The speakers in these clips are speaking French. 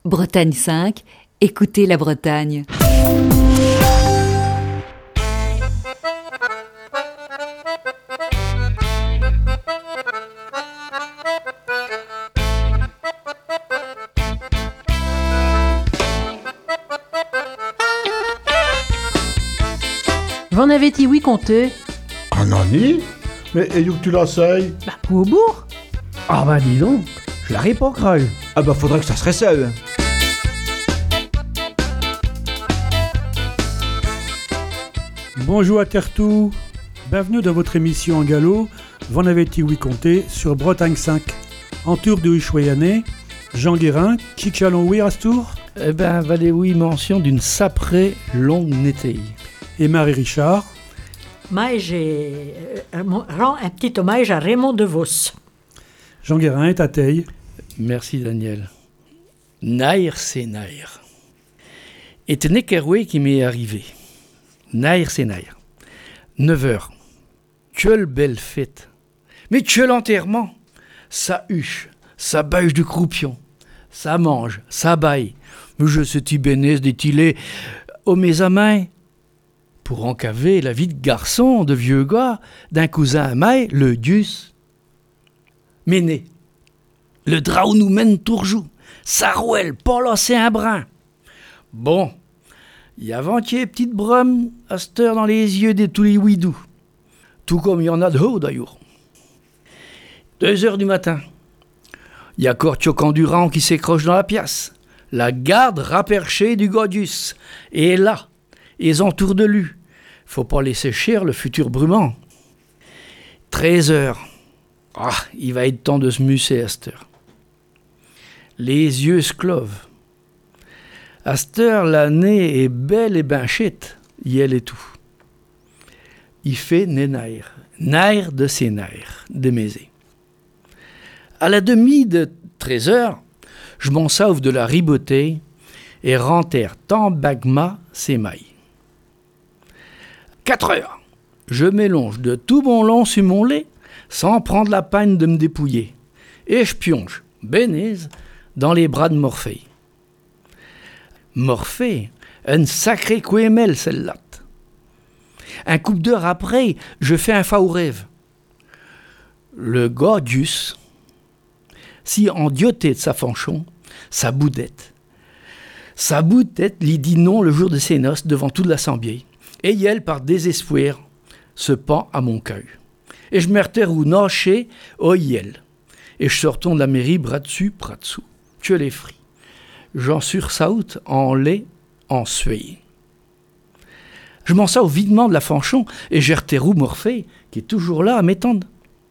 Bretagne 5, écoutez la Bretagne. J'en avais dit oui compté. Ah nani? Mais et où que tu l'essayes? Bah, au bourg. Ah bah dis donc, je l'aurais pas cru. Ah bah faudrait que ça serait ça. Bonjour à Tertou, bienvenue dans votre émission en galop, Van Aveti Oui Comté sur Bretagne 5. En tour de Huchoyané, Jean Guérin, qui chalon oui Rastour? Eh ben, valez oui mention d'une saprée longue nété. Et Marie Richard. Moi, j'ai rend un petit hommage à Raymond DeVos. Jean Guérin est à Teille. Merci Daniel. Nair c'est nair. Et tenez qu'eroué qui m'est arrivé. Nair c'est nair. 9h. Quelle belle fête. Mais quel enterrement. Ça huche, ça bâche du croupion. Ça mange, ça baille. Mais je suis tibénès détilé au mes main. Pour encaver la vie de garçon, de vieux gars, d'un cousin à maille, le Dius. Méné. Le drap nous mène tourjou. Ça rouelle, pas lasser un brin. Bon, il y a avant-hier petite brume à cette heure dans les yeux des tous les ouidous. Tout comme il y en a de haut d'ailleurs. 2h du matin. Il y a Cortiocan Durand qui s'écroche dans la pièce. La garde raperchée du Godius. Et là, ils entourent de lui. Faut pas laisser cher le futur brumant. 13h. Ah, il va être temps de se muser à cette heure. Les yeux se clovent. À cette heure, l'année est belle et benchette, yel et tout. Il fait nair. Nair de ses nair, de mésé. À la demi de 13h, je m'en sauve de la ribotée et renterre tant bagma ses mailles. 4h, je m'élonge de tout mon long sur mon lait sans prendre la peine de me dépouiller. Et je pionge, bénise, dans les bras de Morphée. Morphée, un sacré couémel celle-là. Un couple d'heures après, je fais un faux rêve. Le Gordius, si endioté de sa fanchon, sa boudette. Sa boudette lui dit non le jour de ses noces devant toute l'assemblée. Et elle, par désespoir, se pend à mon cœur. Et je me reterre naché au yel. Et je sortons de la mairie bras dessus, bras dessous. Que les fris. J'en sursaute en lait, en sueil. Je m'en sors videment de la fanchon et j'ai reterrou Morphée, qui est toujours là à m'étendre.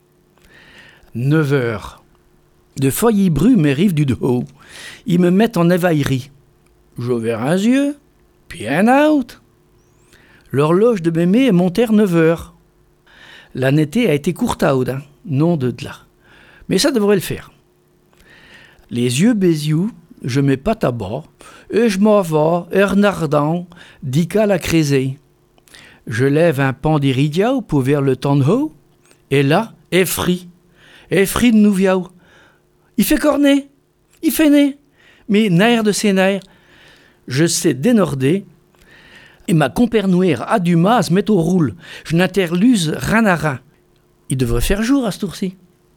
9h. De feuilles brumes et rives du haut. Ils me mettent en évaillerie. J'ouvre un yeux, puis un out. L'horloge de mémé est montée à 9h. La netté a été courtaude, hein, non de là. Mais ça devrait le faire. Les yeux bézious, je mets pas à bord, et je m'en vais, ernardant, dica la crésée. Je lève un pan d'iridiao pour vers le temps de haut, et là, effri de nouviao. Il fait cornet, il fait nez, mais nair de ses nerfs. Je sais dénorder, et ma compernouère a du mal à se mettre au roule. Je n'interluse rin à rin. Il devrait faire jour à ce tour-ci.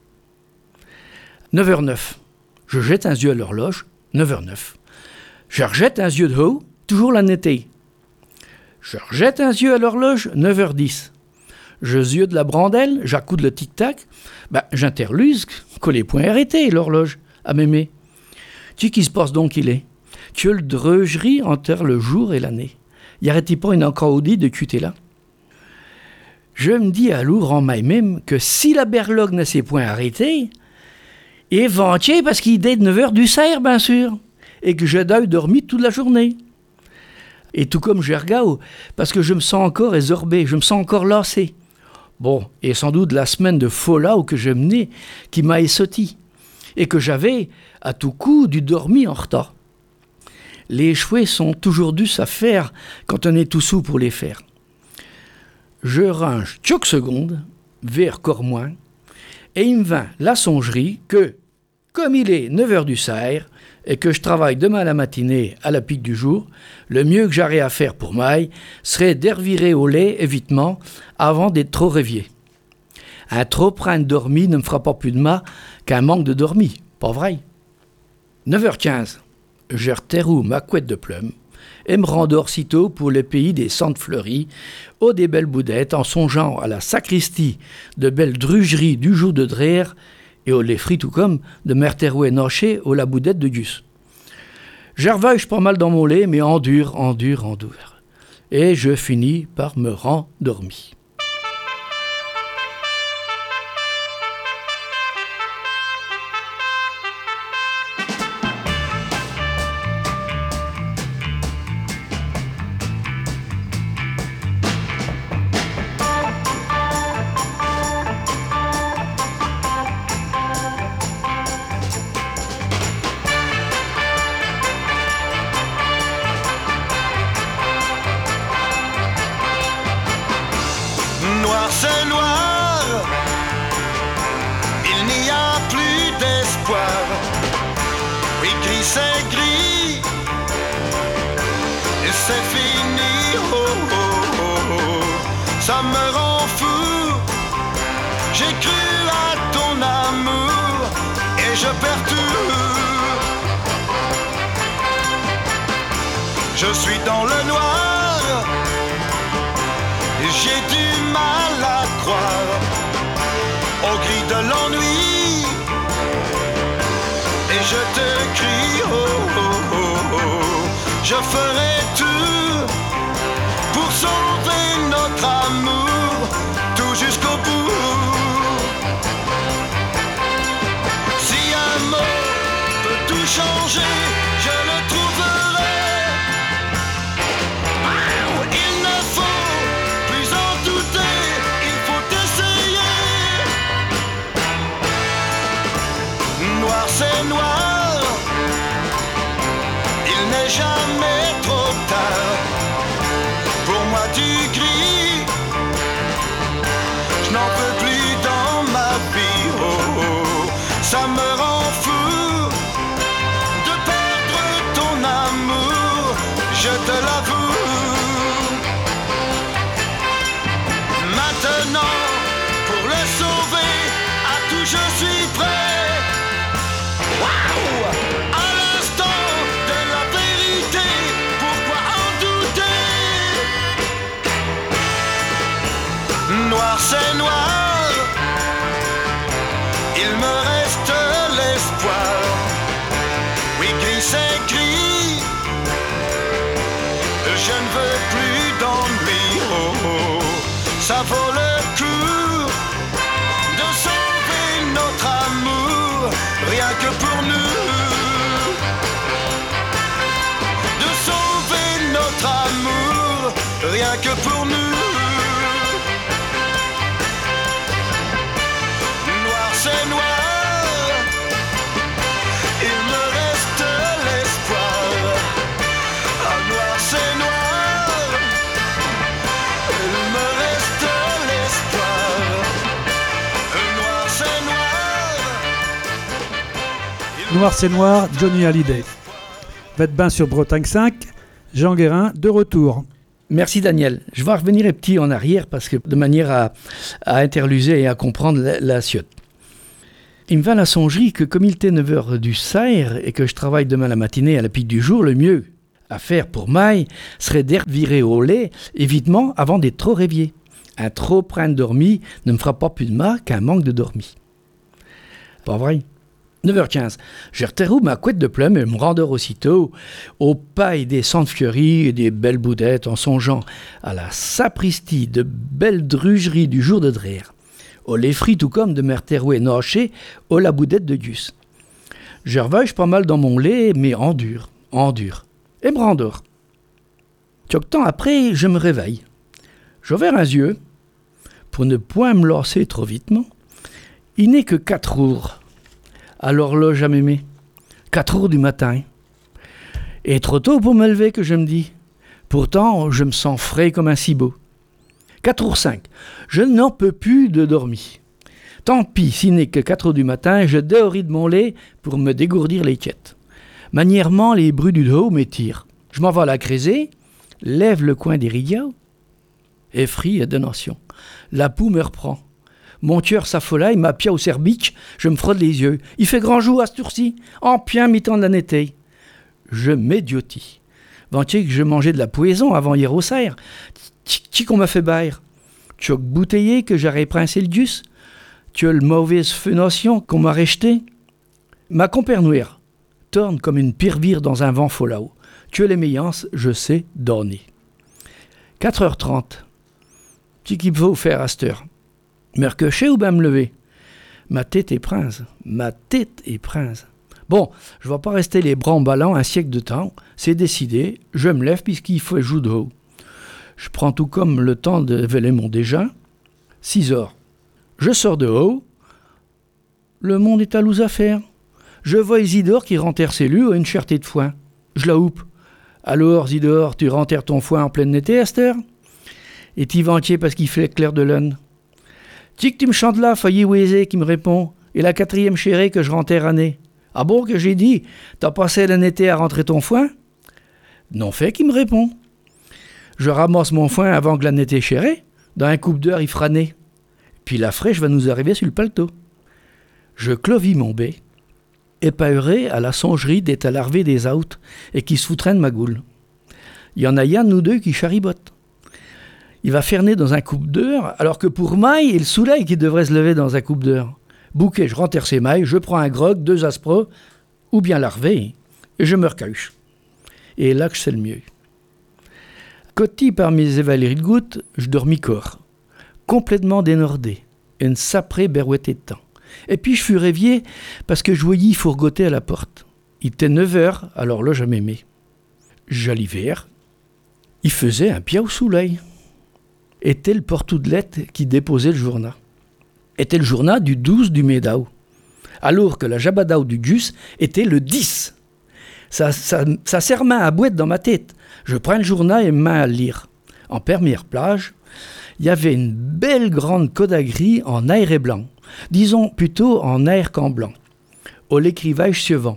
9h09. Je jette un yeux à l'horloge, 9h09. Je rejette un yeux de haut, toujours la netté. Je rejette un yeux à l'horloge, 9h10. Je yeux de la brandelle, j'accoude le tic-tac. J'interluse, que les points arrêtés, l'horloge, à mémé. Tu qui se passe donc il est? Que le dreugerie enterre le jour et l'année. Y arrête-t-il pas une encaudie de cuter là? Je me dis à l'ouvre en même que si la berlogue n'a ses points arrêtés, et ventier parce qu'il est de 9h du cerf, bien sûr, et que j'ai dû dormir toute la journée. Et tout comme je regarde, parce que je me sens encore ésorbé, je me sens encore lassé. Bon, et sans doute la semaine de folla où que je menais, qui m'a essouti, et que j'avais, à tout coup, dû dormir en retard. Les chouets sont toujours dus à faire quand on est tout sous pour les faire. Je range quelques secondes, vers Cormoin, et il me vint la songerie que, comme il est 9h du cerf, et que je travaille demain à la matinée à la pique du jour, le mieux que j'aurais à faire pour maille serait d'hervirer au lait évitement avant d'être trop réveillé. Un trop plein de dormi ne me fera pas plus de mal qu'un manque de dormi, pas vrai? 9h15, je reterroue ma couette de plume et me rendors sitôt pour le pays des centres fleuris, aux des belles boudettes, en songeant à la sacristie de belles drugeries du jour de Drère et au lait frit tout comme de Merterouet Noché au la boudette de Gus. J'arveuche pas mal dans mon lait, mais endure. Et je finis par me rendormir. Noir c'est noir, il n'y a plus d'espoir. Oui, gris c'est gris, et c'est fini. Oh, oh, oh, oh. Ça me rend fou. J'ai cru à ton amour et je perds tout. Je suis dans le noir, j'ai du mal à croire au gris de l'ennui. Et je te crie, oh, oh, oh, oh. Je ferai tout pour sauver notre amour, tout jusqu'au bout. Si un mot peut tout changer, je le trouverai. Il ne faut plus en douter, il faut essayer. Noir c'est noir, il n'est jamais trop tard. Pour moi du gris, je n'en peux plus dans ma vie. Oh, oh. Ça me rend fou de perdre ton amour, je te l'avoue. Maintenant, pour le sauver, à tout je suis prêt. Waouh! À l'instant de la vérité, pourquoi en douter? Noir c'est noir, il me reste l'espoir. Oui, gris c'est gris, je ne veux plus d'ennui. Oh, oh. Ça vaut le coup de sauver notre amour, rien que pour nous. De sauver notre amour, rien que pour nous. Noir c'est noir, il me reste l'espoir. Ah, noir c'est noir, il me reste l'espoir. Noir c'est noir. Noir c'est noir, Johnny Hallyday. Faites bain sur Bretagne 5, Jean Guérin, de retour. Merci Daniel. Je vais revenir un petit en arrière parce que de manière à interluser et à comprendre la suite. Il me vint la songerie que comme il était 9h du Saire et que je travaille demain la matinée à la pique du jour, le mieux à faire pour maille serait d'hervirer au lait évitement avant d'être trop réveillé. Un trop plein de dormi ne me fera pas plus de mal qu'un manque de dormi. Pas vrai? 9h15, je reterroue ma couette de plume et me rendors aussitôt aux pailles des centres fleuris et des belles boudettes en songeant à la sapristie de belles drugeries du jour de Drère, au lait frit tout comme de Merterouet Noché au la boudette de Gus. Je reveuche pas mal dans mon lait, mais endure, et me rendors. Quelque temps après, je me réveille. J'ouvre un yeux, pour ne point me lasser trop vitement. Il n'est que 4 heures. À l'horloge à m'aimer. 4 heures du matin. Et trop tôt pour me lever que je me dis. Pourtant, je me sens frais comme un cibot. 4h05. Je n'en peux plus de dormir. Tant pis, s'il n'est que 4 heures du matin, je déhoris de mon lait pour me dégourdir les têtes. Manièrement, les bruits du haut m'étirent. Je m'en vais à la crésée, lève le coin des rigaud, effrie et donation. La poux me reprend. Mon cœur s'affolaille, ma pia au cerbique, je me frotte les yeux. Il fait grand jour à ce tour-ci, en plein mi-temps de la nété. Je m'édiotis. Ventier que je mangeais de la poison avant hier au cerf. Qui qu'on m'a fait baire? Tu as bouteillé que j'aurais princé le dus? Tu as le mauvaise fenation qu'on m'a rejeté? Ma compère tourne comme une pirvire dans un vent folao. Tu as les méillances, je sais, dormir. 4h30. Qui qu'il faut faire à cette heure? Me recocher ou bien me lever? Ma tête est prince. Bon, je ne vais pas rester les bras en ballant un siècle de temps. C'est décidé, je me lève puisqu'il faut jouer de haut. Je prends tout comme le temps de veiller mon déjeuner. 6h. Je sors de haut. Le monde est à l'ous à faire. Je vois Isidore qui renterre ses lus à une cherté de foin. Je la houppe. Alors, Isidore, tu renterres ton foin en pleine été à cette heure? Et t'y vas entier parce qu'il fait clair de lune. Tic, tu me chantes là, failli ouézé, qui me répond. Et la 4e chérée que je renterre année. Ah bon, que j'ai dit? T'as passé l'été à rentrer ton foin? Non fait, qui me répond. Je ramasse mon foin avant que l'été chérée. Dans un couple d'heure, il fera né. Puis la fraîche va nous arriver sur le paletot. Je clovis mon bé, épauré à la songerie d'être à larver des out et qui se foutrait de ma goule. Il y en a un, nous deux, qui charibotent. Il va faire né dans un couple d'heure, alors que pour maille, il soleil qui devrait se lever dans un couple d'heure. Bouquet, je renterre ses mailles, je prends un grog, 2 aspres, ou bien larvé, et je me recache. Et là que c'est le mieux. Côté par mes évaleries de gouttes, je dormis corps, complètement dénordé, une saprée berouettée de temps. Et puis je fus réveillé parce que je voyais fourgoter à la porte. Il était 9h, alors là je m'aimais. J'allivère, il faisait un pied au soleil. Était le porte-oudelette qui déposait le journal. Était le journal du 12 du Médao, alors que la Jabadao du Gus était le 10. Ça serre main à boîte dans ma tête. Je prends le journal et main à le lire. En première plage, il y avait une belle grande codagrie en air et blanc. Disons plutôt en air qu'en blanc. Au l'écrivage suivant.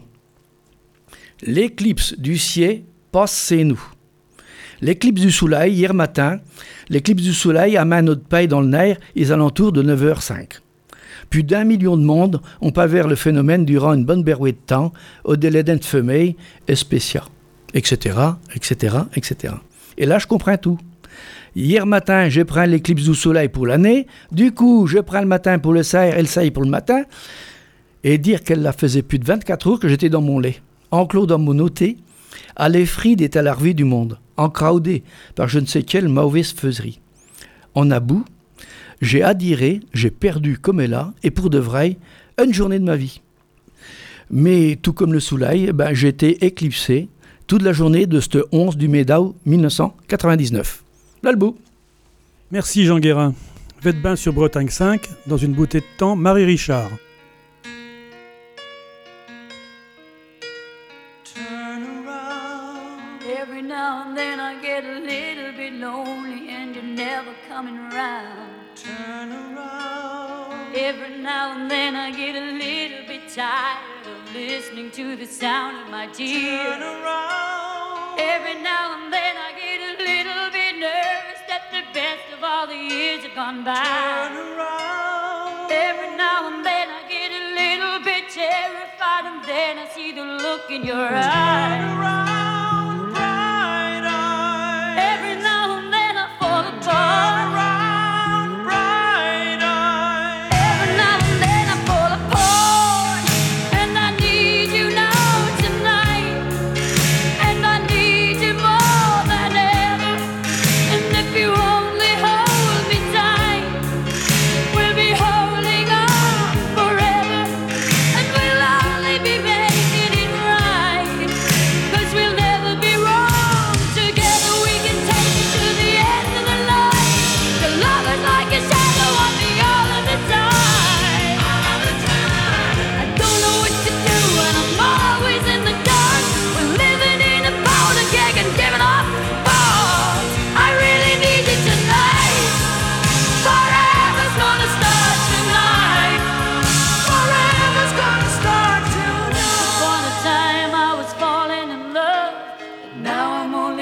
L'éclipse du ciel passe c'est nous. L'éclipse du soleil, hier matin, l'éclipse du soleil a mis notre paille dans le nerf aux alentours de 9h05. Plus d'1 million de monde ont pas vu le phénomène durant une bonne berouée de temps, au délai d'une femelle et spécial, etc., etc., etc. Et là, je comprends tout. Hier matin, je prends l'éclipse du soleil pour l'année, du coup, je prends le matin pour le cerf et le cerf pour le matin, et dire qu'elle la faisait plus de 24 heures que j'étais dans mon lait, enclos dans mon outé, à l'effrit des talarvis du monde, encraudé par je ne sais quelle mauvaise faiserie. En about, j'ai adhéré, j'ai perdu comme elle a, et pour de vrai, une journée de ma vie. Mais tout comme le soleil, j'ai été éclipsé toute la journée de ce 11 du Médao 1999. Là le bout. Merci Jean Guérin. Faites bain sur Bretagne 5, dans une bouteille de temps, Marie Richard. Every now and then I get a little bit lonely and you're never coming around. Turn around. Every now and then I get a little bit tired of listening to the sound of my tears. Turn around. Every now and then I get a little bit nervous that the best of all the years have gone by. Turn around. Every now and then I get a little bit terrified and then I see the look in your eyes. Turn around. We'll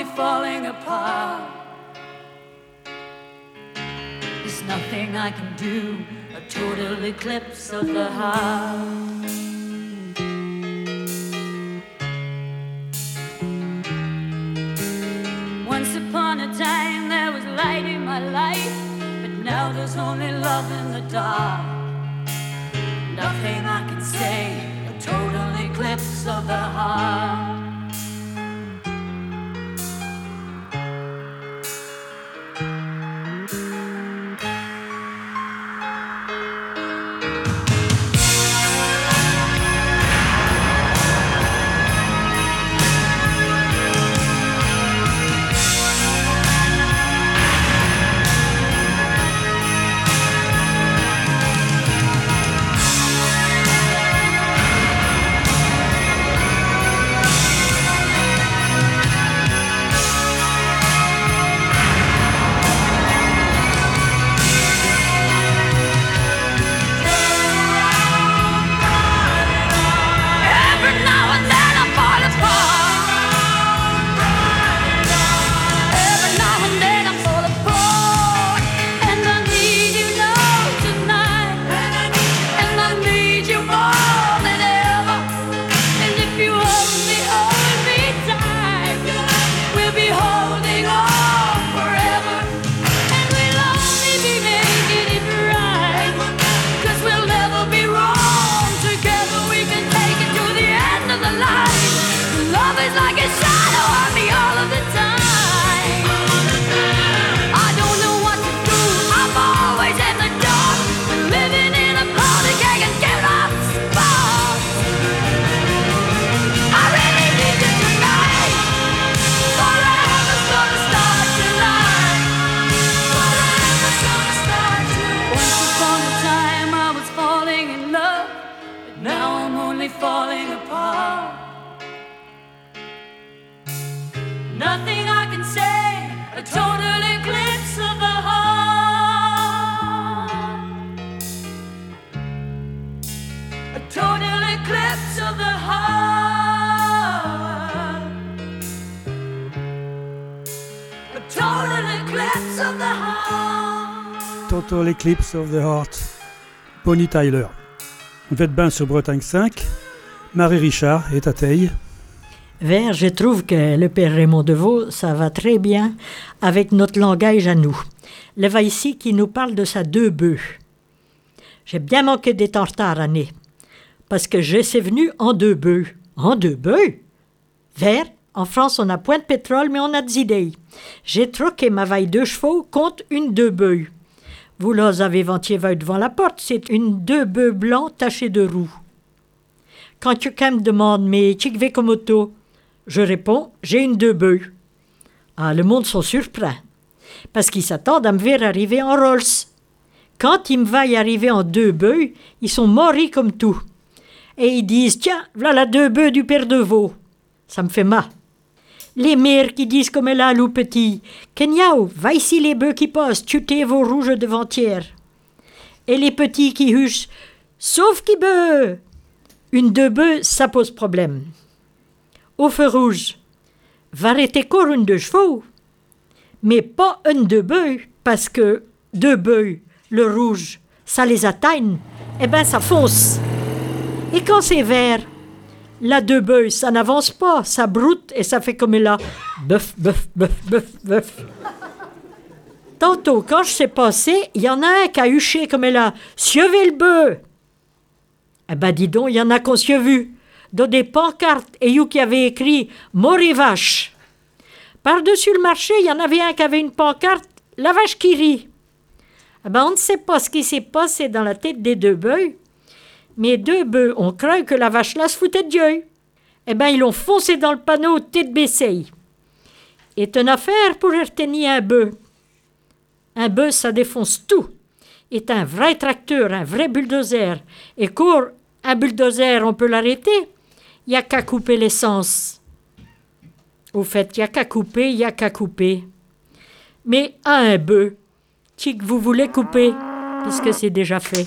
only falling apart. There's nothing I can do, a total eclipse of the heart. Once upon a time there was light in my life, but now there's only love in the dark. Nothing I can say, a total eclipse of the heart. Nothing I can say, a total eclipse of the heart. A total eclipse of the heart. A total eclipse of the heart. Total Eclipse of the Heart. Bonnie Tyler. Vous êtes bien sur Bretagne 5. Marie Richard est à Teille. Vers, je trouve que le père Raymond Devaux, ça va très bien avec notre langage à nous. Le va ici qui nous parle de sa 2 bœufs. J'ai bien manqué d'être en retard, Annie, parce que je suis venu en 2 bœufs. En 2 bœufs? Vers, en France, on n'a point de pétrole, mais on a des idées. J'ai troqué ma vaille 2 chevaux contre une 2 bœufs. Vous là avez ventier vaille devant la porte, c'est une 2 bœufs blancs tachés de roux. Quand quelqu'un me demande, mais tu vas comme auto? Je réponds, j'ai une 2 bœufs. Ah, le monde sont surpris, parce qu'ils s'attendent à me voir arriver en Rolls. Quand ils me voient arriver en 2 bœufs, ils sont morts comme tout. Et ils disent, tiens, voilà la 2 bœufs du père Devaux. Ça me fait mal. Les mères qui disent comme elle a loup petit, Kenyao, va ici les bœufs qui passent, tutez vos rouges devantieres. Et les petits qui huchent, sauf qui bœuf. Une 2 bœufs, ça pose problème. Au feu rouge, va arrêter court une 2 chevaux, mais pas une 2 bœufs, parce que 2 bœufs, le rouge, ça les atteigne, eh ben ça fonce. Et quand c'est vert, la 2 bœufs, ça n'avance pas, ça broute et ça fait comme là, bœuf, bœuf, bœuf, bœuf, bœuf. Tantôt, quand je sais passer, il y en a un qui a huché comme là, sievez le bœuf. Eh ben dis donc, il y en a qu'on s'y a vu. Dans des pancartes, et you qui avait écrit « Mori vache ». Par-dessus le marché, il y en avait un qui avait une pancarte « La vache qui rit ». Eh ben, on ne sait pas ce qui s'est passé dans la tête des 2 bœufs, mais 2 bœufs ont cru que la vache là se foutait de Dieu. Eh ben, ils l'ont foncé dans le panneau tête baissée. C'est une affaire pour retenir un bœuf. Un bœuf, ça défonce tout. C'est un vrai tracteur, un vrai bulldozer. Et court, un bulldozer, on peut l'arrêter. Il n'y a qu'à couper l'essence. Au fait, il n'y a qu'à couper, il n'y a qu'à couper. Mais à un bœuf, si vous voulez couper, puisque c'est déjà fait.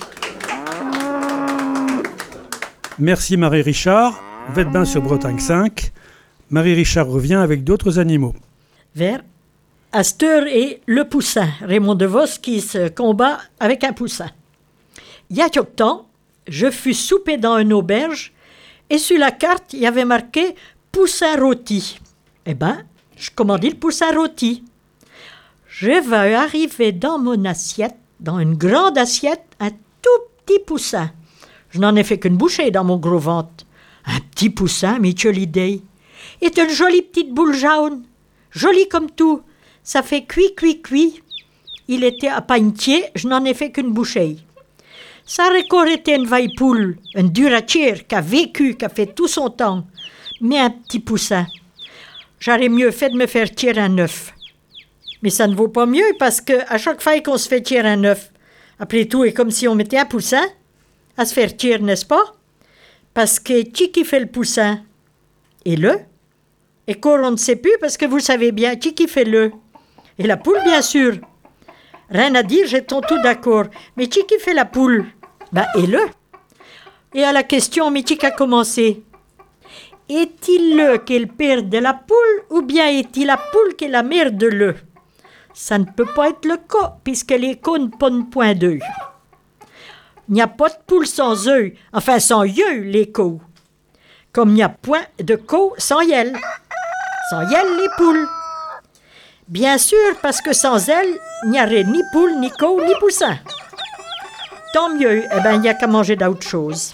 Merci Marie Richard. Vous êtes bien sur Bretagne 5. Marie Richard revient avec d'autres animaux. vers Asteur et le poussin. Raymond DeVos qui se combat avec un poussin. Il y a quelque temps, je fus souper dans une auberge et sur la carte, il y avait marqué « poussin rôti ». Eh bien, je commandais le poussin rôti. Je vais arriver dans mon assiette, dans une grande assiette, un tout petit poussin. Je n'en ai fait qu'une bouchée dans mon gros ventre. Un petit poussin, Mitchell l'idée. Et une jolie petite boule jaune. Jolie comme tout. Ça fait cuit. Il était à pagnetier, je n'en ai fait qu'une bouchée. Ça aurait encore été une vaille poule, une duratière qui a vécu, qui a fait tout son temps. Mais un petit poussin. J'aurais mieux fait de me faire tirer un œuf. Mais ça ne vaut pas mieux parce qu'à chaque fois qu'on se fait tirer un œuf, après tout, est comme si on mettait un poussin à se faire tirer, n'est-ce pas? Parce que qui fait le poussin? Et le? Et qu'on on ne sait plus parce que vous savez bien, qui fait le? Et la poule, bien sûr. Rien à dire, j'étais tout d'accord. Mais qui fait la poule? Ben, et le? Et à la question, mais qui a commencé? Est-il le qui est le père de la poule ou bien est-il la poule qui est la mère de le? Ça ne peut pas être le cas, puisque les cots ne pondent point d'œufs. Il n'y a pas de poule sans œufs, enfin sans yeux, les cots. Comme il n'y a point de cots sans yel. Sans yel, les poules. Bien sûr, parce que sans elles, il n'y aurait ni poule, ni cots, ni poussin. Tant mieux, eh bien, il n'y a qu'à manger d'autre chose.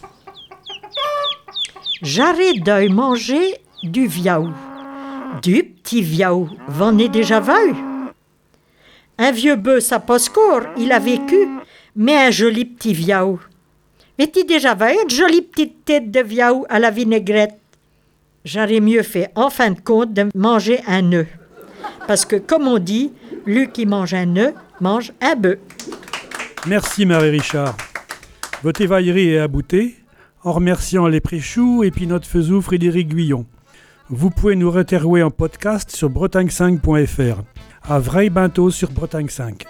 J'arrête de manger du viaou. Du petit viaou, vous en avez déjà vu? Un vieux bœuf, ça passe court, il a vécu, mais un joli petit viaou. Mais tu déjà vu une jolie petite tête de viaou à la vinaigrette? J'aurais mieux fait, en fin de compte, de manger un œuf. Parce que, comme on dit, lui qui mange un œuf, mange un bœuf. Merci Marie-Richard. Votre évaillerie est aboutée, en remerciant les Préchoux et puis notre faisou Frédéric Guyon. Vous pouvez nous retrouver en podcast sur bretagne5.fr. À vrai bientôt sur Bretagne 5.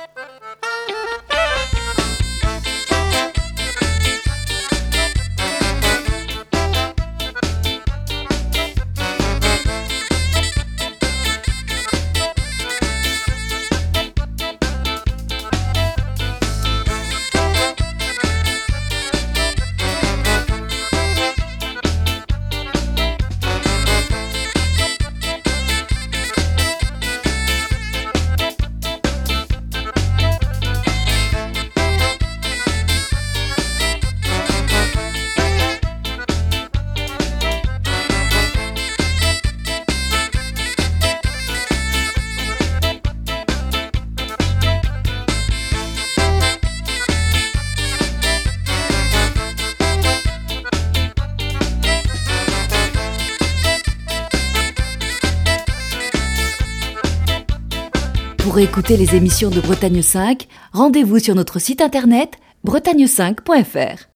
Pour écouter les émissions de Bretagne 5, rendez-vous sur notre site internet bretagne5.fr.